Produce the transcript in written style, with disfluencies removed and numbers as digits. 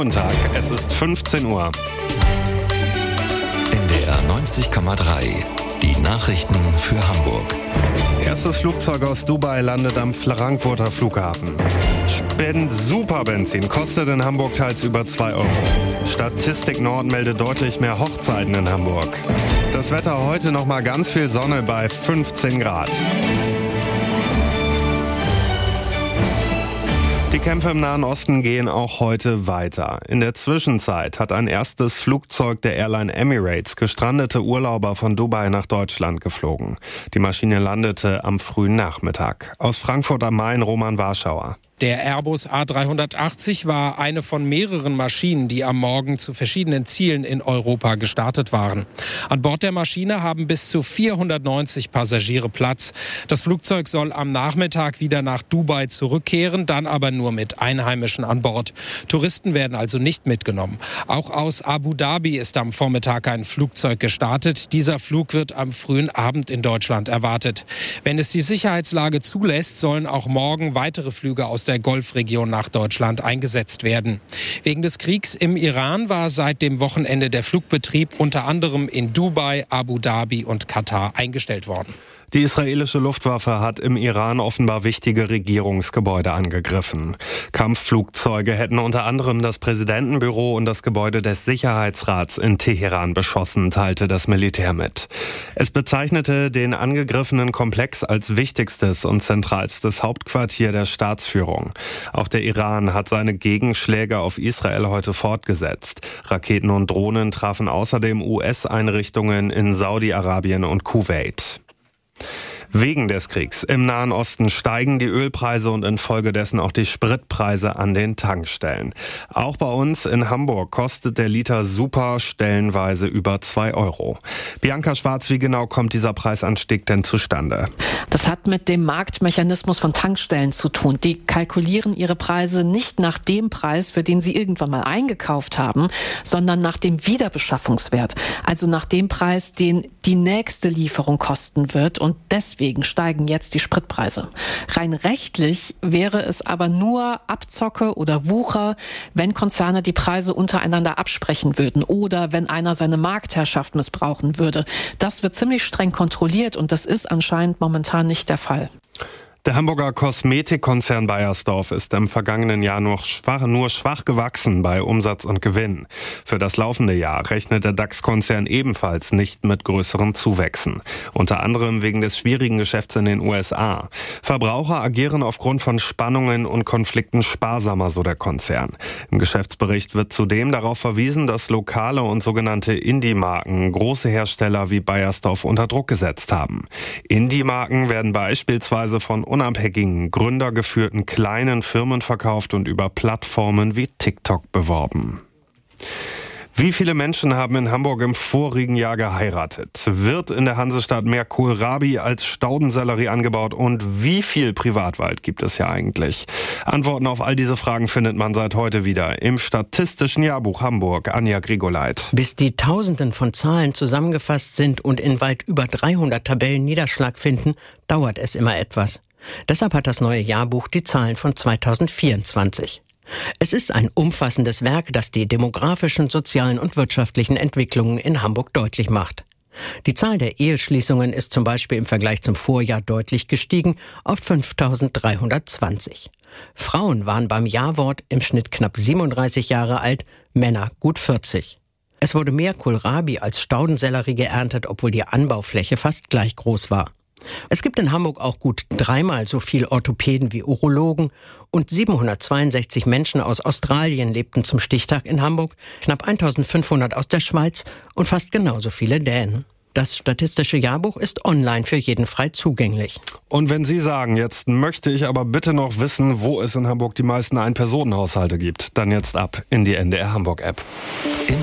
Guten Tag, es ist 15 Uhr. NDR 90,3. Die Nachrichten für Hamburg. Erstes Flugzeug aus Dubai landet am Frankfurter Flughafen. Superbenzin kostet in Hamburg teils über 2 Euro. Statistik Nord meldet deutlich mehr Hochzeiten in Hamburg. Das Wetter heute nochmal ganz viel Sonne bei 15 Grad. Die Kämpfe im Nahen Osten gehen auch heute weiter. In der Zwischenzeit hat ein erstes Flugzeug der Airline Emirates gestrandete Urlauber von Dubai nach Deutschland geflogen. Die Maschine landete am frühen Nachmittag. Aus Frankfurt am Main, Roman Warschauer. Der Airbus A380 war eine von mehreren Maschinen, die am Morgen zu verschiedenen Zielen in Europa gestartet waren. An Bord der Maschine haben bis zu 490 Passagiere Platz. Das Flugzeug soll am Nachmittag wieder nach Dubai zurückkehren, dann aber nur mit Einheimischen an Bord. Touristen werden also nicht mitgenommen. Auch aus Abu Dhabi ist am Vormittag ein Flugzeug gestartet. Dieser Flug wird am frühen Abend in Deutschland erwartet. Wenn es die Sicherheitslage zulässt, sollen auch morgen weitere Flüge aus der Golfregion nach Deutschland eingesetzt werden. Wegen des Kriegs im Iran war seit dem Wochenende der Flugbetrieb unter anderem in Dubai, Abu Dhabi und Katar eingestellt worden. Die israelische Luftwaffe hat im Iran offenbar wichtige Regierungsgebäude angegriffen. Kampfflugzeuge hätten unter anderem das Präsidentenbüro und das Gebäude des Sicherheitsrats in Teheran beschossen, teilte das Militär mit. Es bezeichnete den angegriffenen Komplex als wichtigstes und zentralstes Hauptquartier der Staatsführung. Auch der Iran hat seine Gegenschläge auf Israel heute fortgesetzt. Raketen und Drohnen trafen außerdem US-Einrichtungen in Saudi-Arabien und Kuwait. Wegen des Kriegs im Nahen Osten steigen die Ölpreise und infolgedessen auch die Spritpreise an den Tankstellen. Auch bei uns in Hamburg kostet der Liter Super stellenweise über 2 Euro. Bianca Schwarz, wie genau kommt dieser Preisanstieg denn zustande? Das hat mit dem Marktmechanismus von Tankstellen zu tun. Die kalkulieren ihre Preise nicht nach dem Preis, für den sie irgendwann mal eingekauft haben, sondern nach dem Wiederbeschaffungswert. Also nach dem Preis, den die nächste Lieferung kosten wird, und deswegen steigen jetzt die Spritpreise. Rein rechtlich wäre es aber nur Abzocke oder Wucher, wenn Konzerne die Preise untereinander absprechen würden oder wenn einer seine Marktherrschaft missbrauchen würde. Das wird ziemlich streng kontrolliert und das ist anscheinend momentan nicht der Fall. Der Hamburger Kosmetikkonzern Beiersdorf ist im vergangenen Jahr nur schwach gewachsen bei Umsatz und Gewinn. Für das laufende Jahr rechnet der DAX-Konzern ebenfalls nicht mit größeren Zuwächsen. Unter anderem wegen des schwierigen Geschäfts in den USA. Verbraucher agieren aufgrund von Spannungen und Konflikten sparsamer, so der Konzern. Im Geschäftsbericht wird zudem darauf verwiesen, dass lokale und sogenannte Indie-Marken große Hersteller wie Beiersdorf unter Druck gesetzt haben. Indie-Marken werden beispielsweise von unabhängigen, gründergeführten kleinen Firmen verkauft und über Plattformen wie TikTok beworben. Wie viele Menschen haben in Hamburg im vorigen Jahr geheiratet? Wird in der Hansestadt mehr Kohlrabi als Staudensellerie angebaut? Und wie viel Privatwald gibt es hier eigentlich? Antworten auf all diese Fragen findet man seit heute wieder im Statistischen Jahrbuch Hamburg. Anja Grigoleit. Bis die Tausenden von Zahlen zusammengefasst sind und in weit über 300 Tabellen Niederschlag finden, dauert es immer etwas. Deshalb hat das neue Jahrbuch die Zahlen von 2024. Es ist ein umfassendes Werk, das die demografischen, sozialen und wirtschaftlichen Entwicklungen in Hamburg deutlich macht. Die Zahl der Eheschließungen ist zum Beispiel im Vergleich zum Vorjahr deutlich gestiegen auf 5.320. Frauen waren beim Jawort im Schnitt knapp 37 Jahre alt, Männer gut 40. Es wurde mehr Kohlrabi als Staudensellerie geerntet, obwohl die Anbaufläche fast gleich groß war. Es gibt in Hamburg auch gut 3-mal so viel Orthopäden wie Urologen und 762 Menschen aus Australien lebten zum Stichtag in Hamburg, knapp 1500 aus der Schweiz und fast genauso viele Dänen. Das Statistische Jahrbuch ist online für jeden frei zugänglich. Und wenn Sie sagen, jetzt möchte ich aber bitte noch wissen, wo es in Hamburg die meisten Ein-Personen-Haushalte gibt, dann jetzt ab in die NDR Hamburg-App.